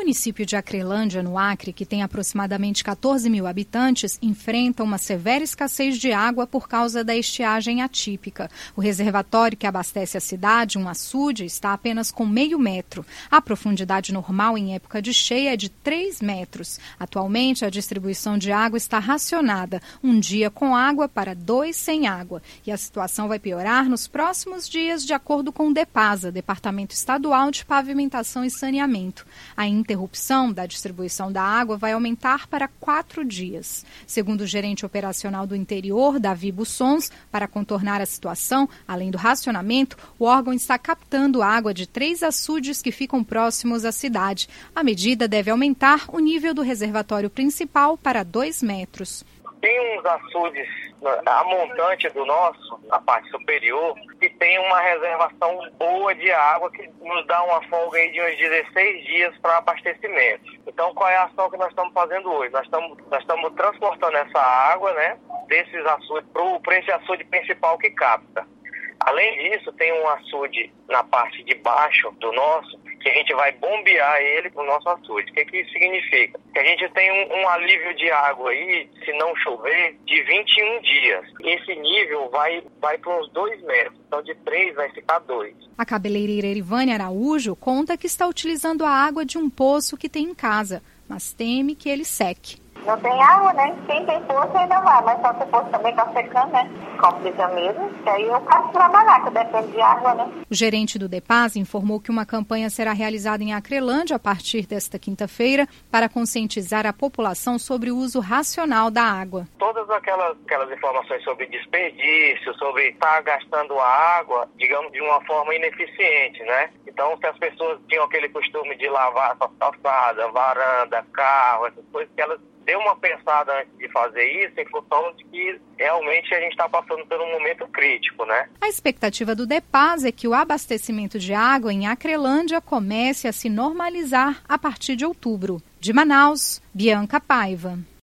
município de Acrelândia, no Acre, que tem aproximadamente 14 mil habitantes, enfrenta uma severa escassez de água por causa da estiagem atípica. O reservatório que abastece a cidade, um açude, está apenas com meio metro. A profundidade normal em época de cheia é de 3 metros. Atualmente, a distribuição de água está racionada, um dia com água para 2 sem água. E a situação vai piorar nos próximos dias, de acordo com o DEPASA, Departamento Estadual de Pavimentação e Saneamento. A interrupção da distribuição da água vai aumentar para 4 dias. Segundo o gerente operacional do interior, Davi Bussons, para contornar a situação, além do racionamento, o órgão está captando água de 3 açudes que ficam próximos à cidade. A medida deve aumentar o nível do reservatório principal para 2 metros. Tem uns açudes, a montante do nosso, na parte superior, que tem uma reservação boa de água que nos dá uma folga aí de uns 16 dias para abastecimento. Então, qual é a ação que nós estamos fazendo hoje? Nós estamos transportando essa água, né, desses açudes para esse açude principal que capta. Além disso, tem um açude na parte de baixo do nosso, que a gente vai bombear ele para o nosso açude. O que isso significa? Que a gente tem um alívio de água aí, se não chover, de 21 dias. Esse nível vai para uns 2 metros. Então, de 3 vai ficar 2. A cabeleireira Erivânia Araújo conta que está utilizando a água de um poço que tem em casa, mas teme que ele seque. Não tem água, né? Quem tem poço ainda vai, mas só que o poço também está secando, né? Complica mesmo, que aí eu faço trabalhar, que depende de água, né? O gerente do DEPASA informou que uma campanha será realizada em Acrelândia a partir desta quinta-feira para conscientizar a população sobre o uso racional da água. Todas aquelas informações sobre desperdício, sobre estar gastando a água, digamos, de uma forma ineficiente, né? Então, se as pessoas tinham aquele costume de lavar a calçada, varanda, carro, essas coisas, que elas dê uma pensada antes de fazer isso, em função de que realmente a gente está passando por um momento crítico, né? A expectativa do DEPASA é que o abastecimento de água em Acrelândia comece a se normalizar a partir de outubro. De Manaus, Bianca Paiva.